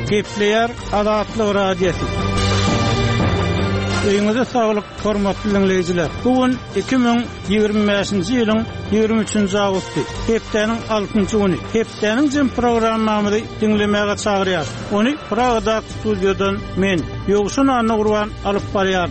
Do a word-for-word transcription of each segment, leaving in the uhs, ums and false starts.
Gepleyer Adatlyk radiosu. Öýüňize saglyk, hormatly dinleýijiler. Bugün iki bin ýygrimi beşinji ýylyň ýygrimi üçinji awgusty, hepdeniň altynjy güni. Hepdeniň jym programmamyzy dinlemäge çagyrýar. Ony Pragada studiodan men Ýogşun Anna Gurban alyp barýar.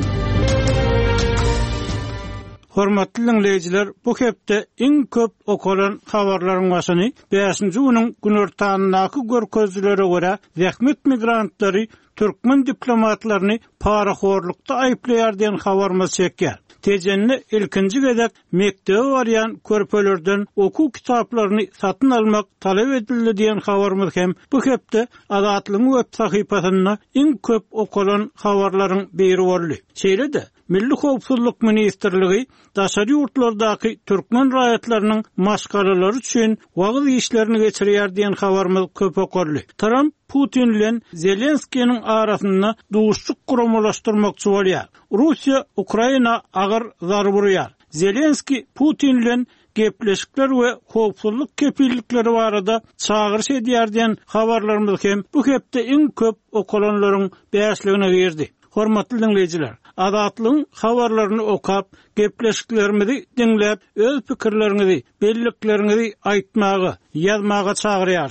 Hormatly dinleýijiler, bu hepde iň köp okulan habarlaryň başyny beşinji güniň günortanyňky görkezlere görä zähmet migrantlary Türkmen diplomatlaryny paraxorlukda aýplaýar diýen habarmy çekýär. Tejenni ilkinji gedek mektebe barýan körpelerden oku kitaplaryny satyn almak talep edildi diýen habarmy hem bu hepde Adatlyň web sahypasynda iň köp okulan habarlaryň biri boldy. Şeýle-de Milli Howpsuzlyk Ministrligi daşary ýurtlardaky türkmen raýatlarynyň maşgalary üçin wagt işlerini geçirýär diýen habarmy köp okurly. Trump Putin bilen Zelenskiýiň arasynda duşçuk guramalaşdyrmakçy bolýar. Russiýa Ukraina agyr zar burýar. Zelenski Putin bilen gepleşikler we howpsuzlyk kepillikleri barada çagyryş edýär diýen habarlarymyz hem bu hepde iň köp okulanlaryň beşligine girdi. Hormatly dinleýijiler, Adatlyň habarlaryny okap, gepleşiklerimizi dinläp, öz pikirlerinizi, belliklerinizi aýtmagy, ýazmagy çagyrýar.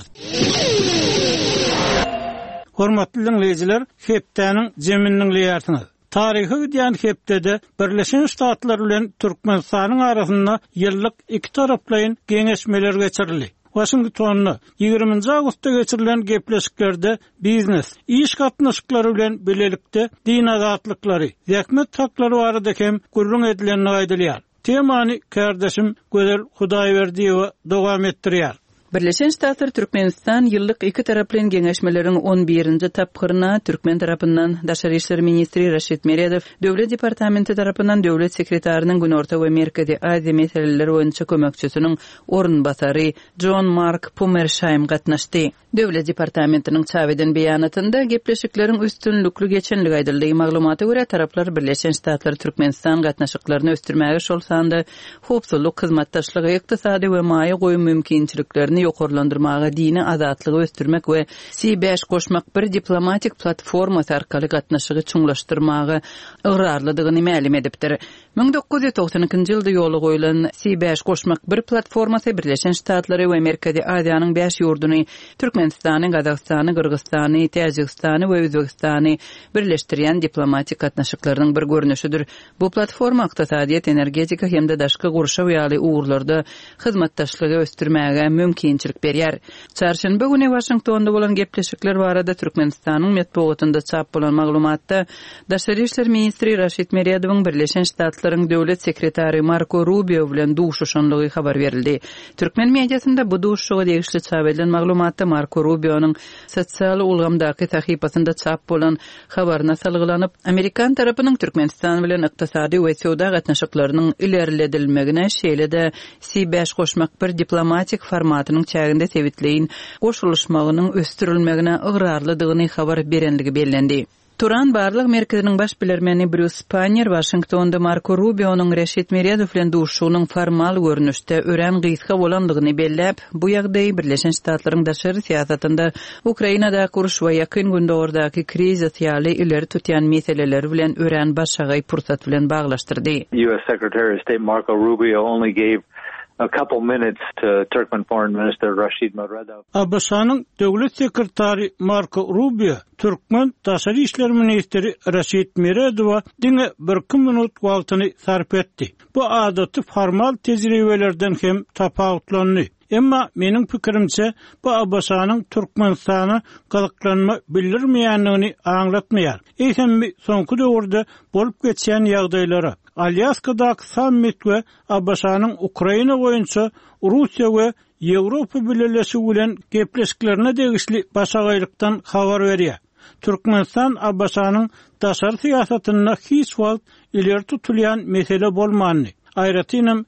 Hormatly dinleýijiler, hepdeniň jeminiň liýarsyňyz. Tarihi diýen hepdede Birleşen Ştatlar bilen Türkmenistanyň arasynda ýyllyk iki taraplaýyn geňeşmeler geçirildi. Washingtonda ýygrimiňji awgustda geçirilen gepleşiklerde biznes, iş gatnaşyklary bilen bilelikde din azatlyklary, zähmet haklary barada hem gurrun edilenini aýdylýar. Temany kardeşim Gözel Hudaýberdiýew dowam etdirýär. Birleşen Ştatlar Türkmenistan ýyllyk iki taraplaýyn geňeşmeleriň on birinji tapgyryna Türkmen tarapyndan Daşary işleri ministri Raşit Meredow, Döwlet departamenti tarapyndan döwlet sekretarinyň Günorta we Merkezi Aziýa meseleleri boýunça kömekçisiniň orunbasary John Mark Pomersheim gatnaşdy. Döwlet departamentiniň çaweden beýanatynda gepleşikleriň üstünlükli geçenligi aýdyldy. Maglumata görä taraplar Birleşen Ştatlar Türkmenistan gatnaşyklaryny östürmäge şol sanda howpsuzlyk, hyzmatdaşlygy, ykdysady we maýa goýum mümkinçiliklerini ýokarlandyrmaga, dini azatlygy östürmek we C beş goşmak bir diplomatik platformasy arkaly gatnaşygy çuňlaşdyrmaga ıgrarlydygyny ma'lum edipdir. bin dokuz yüz doksan ikinji ýylda ýoly goýulan C beş goşmak bir platformasy Birleşen Ştatlary we Merkezi Aziýanyň beş ýurduny Türkmenistany, Gazagstany, Kyrgyzstany, Täjikistany we Özbekistany birleşdirýän diplomatik gatnaşyklarynyň bir görnüşidir. Bu platforma ykdysadyýet, energetika hemde daşky gurşa ýaly uğurlarda hyzmatdaşlygy östürmäge mümkinçilik berýär. Çarşamba güni Washingtonda bolan gepleşikler barada Türkmenistanyň medeniýetinde çap bolan maglumatda Daşary işleri ministri Raşit Meredowyň Birleşen Ştatlaryň döwlet sekretary Marco Rubio bilen duşuşanlygy habar berildi. Türkmen mediasynda bu duşuşyga degişli çap edilen maglumatda Marco Rubio'nun sosial ulgamdaky sahypasynda çap bolan habaryna salgylanyp, Amerikan tarapynyň Türkmenistan bilen ykdysady we söwda gatnaşyklarynyň ilerledilmegine şeýle-de C beş goşmak bir diplomatik formatynyň çäginde sebitleýin goşuluşmagynyň östürilmegine ıgrarlydygyny habar berenligi bellendi. Turan barlyk merkeziniň baş bilermeni Bruce Spanier Washingtonda Marco Rubio'nun Raşit Meredow bilen duşugynyň formal görnüşde ören gyýyska bolandygyny belläp, bu ýagdaý Birleşen Ştatlaryň daşary siýasatynda Ukrainada kuruş we ýakyn gündordaky krizis ýaly ileri tutýan meseleleri bilen ören başagay pursat bilen baglaşdyrdy. U S Secretary of State Marco Rubio only gave a couple minutes to Turkmen Foreign Minister Rashid Meredow. A B S-nyň döwlet sekretary Marco Rubio, Türkmen Daşary işleri ministri Rashid Meredowa diňe bir minut wagtyny sarp etdi. Bu adaty formal tejribelerden hem tapawutlandy. Emma meniň pikirimçe bu A B S-nyň Türkmenistana galaklanma bildirmeýänligini aňlatmaýar. Eýsemi soňky döwürde bolup geçýän ýagdaýlara Alyaskadaky sammit we A B S-nyň Ukraina boýunça Russiýa we Ýewropa birleşigi bilen gepleşiklerine degişli başagaýlykdan habar berýär. Türkmenistan A B S-nyň daşary siýasatynda hiç wagt ileri tutulýan mesele bolmany. Aýratynam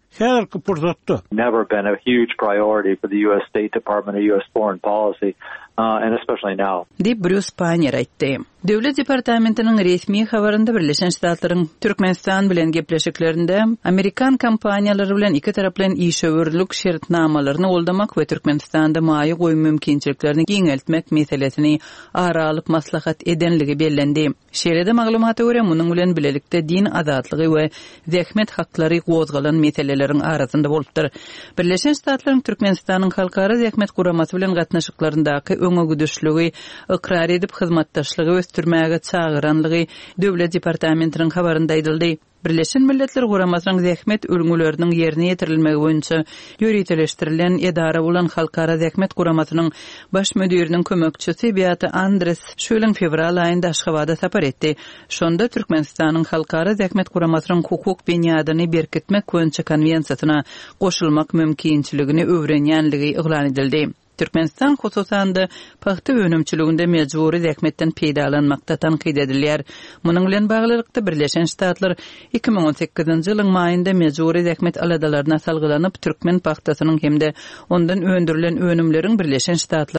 häzirki pursatdy. Never been a huge priority for the U S State Department or U S foreign policy, uh, and especially now. Di Bruce Panier aýtdy. Döwlet departamentiniň resmi habarynda Birleşen Ştatlaryň Türkmenistan bilen gepleşiklerinde Amerikan kompaniýalary bilen iki taraplan işöwürlük şertnamalaryny goldamak we Türkmenistanda maýy goýum mümkinçiliklerini giňeltmek meselesini ara alyp maslahat edenligi bellendi. Şeride maglumaty görä munyň bilen bilelikde din azatlygy we zähmet haklary gozgalan meseleleriň arasynda bolupdyr. Birleşen Ştatlaryň Türkmenistanyň halkara zähmet guramasy bilen gatnaşyklaryndaky öňe güdüşlügi ikrar edip hyzmatdaşlygy östürmäge çağıranlygy Döwlet departamentiniň habarynda aýdyldy. Birleşen Milletler Guramasynyň zähmet ölümleriniň ýerine ýetirilmegi boýunça ýöriteleşdirilen edara bolan Halkara Zähmet Guramasynyň baş müdiriniň kömekçisi Beata Andres şölen fevral aýynda Aşgabatda sapar etdi. Şonda Türkmenistanyň Halkara Zähmet Guramasynyň hukuk beňadyny berkitmek boýunça konwensiýasyna goşulmak mümkinçiligini öwrenýänligi iglan edildi. Türkmenistan hususanda paxta önümçiliginde mecburi zähmetden peýdalanmakda tanqid edilýär. Munyň bilen baglykda Birleşen Ştatlar iki ming on sekizinji ýylyň maýynda mecburi zähmet aladalaryna salgylanyp Türkmen paxtasynyň hemde ondan öndürilen önümleriň Birleşen Ştatlar